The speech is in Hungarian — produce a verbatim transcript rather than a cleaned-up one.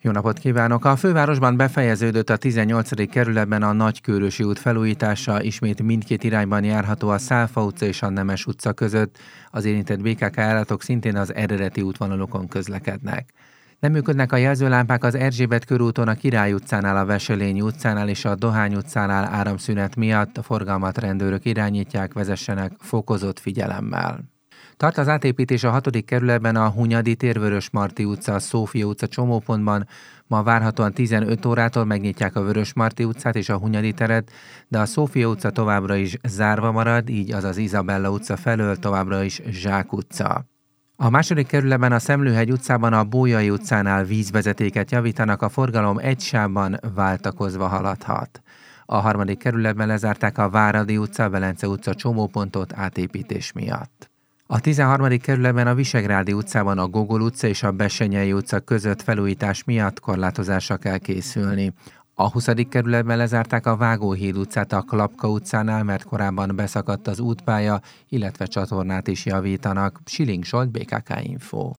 Jó napot kívánok! A fővárosban befejeződött a tizennyolcadik kerületben a Nagykőrösi út felújítása, ismét mindkét irányban járható a Szálfa utca és a Nemes utca között. Az érintett bé ká ká járatok szintén az eredeti útvonalokon közlekednek. Nem működnek a jelzőlámpák az Erzsébet körúton, a Király utcánál, a Veselényi utcánál és a Dohány utcánál áramszünet miatt. A forgalmat rendőrök irányítják, vezessenek fokozott figyelemmel. Tart az átépítés a hatodik kerületben a Hunyadi tér, Vörösmarty utca, a Szófia utca csomópontban. Ma várhatóan tizenöt órától megnyitják a Vörösmarty utcát és a Hunyadi teret, de a Szófia utca továbbra is zárva marad, így az az Izabella utca felől továbbra is Zsák utca. A második kerületben a Szemlőhegy utcában a Bolyai utcánál vízvezetéket javítanak, a forgalom egy sávban váltakozva haladhat. A harmadik kerületben lezárták a Váradi utca, Velence utca csomópontot átépítés miatt. A tizenharmadik kerületben a Visegrádi utcában a Gogol utca és a Bessenyei utca között felújítás miatt korlátozásra kell készülni. A huszadik kerületben lezárták a Vágóhíd utcát a Klapka utcánál, mert korábban beszakadt az útpálya, illetve csatornát is javítanak. Siling Zsolt, bé ká ká Info.